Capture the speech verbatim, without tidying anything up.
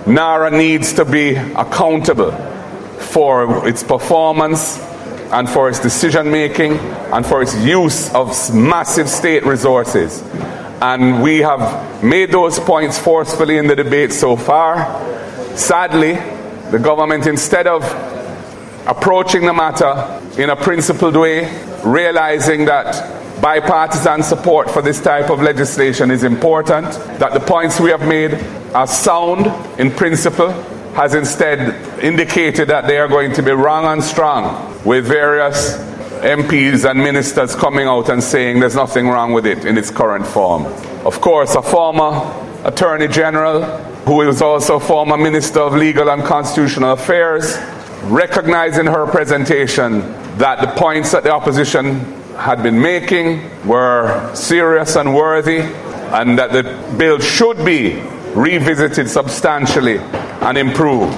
NARA needs to be accountable for its performance and for its decision making and for its use of massive state resources. And we have made those points forcefully in the debate so far. Sadly, the government, instead of approaching the matter in a principled way, realizing that bipartisan support for this type of legislation is important, that the points we have made are sound in principle, has instead indicated that they are going to be wrong and strong, with various M Ps and ministers coming out and saying there's nothing wrong with it in its current form. Of course, a former Attorney General, who is also former Minister of Legal and Constitutional Affairs, recognized in her presentation that the points that the opposition had been making were serious and worthy, and that the bill should be revisited substantially and improved.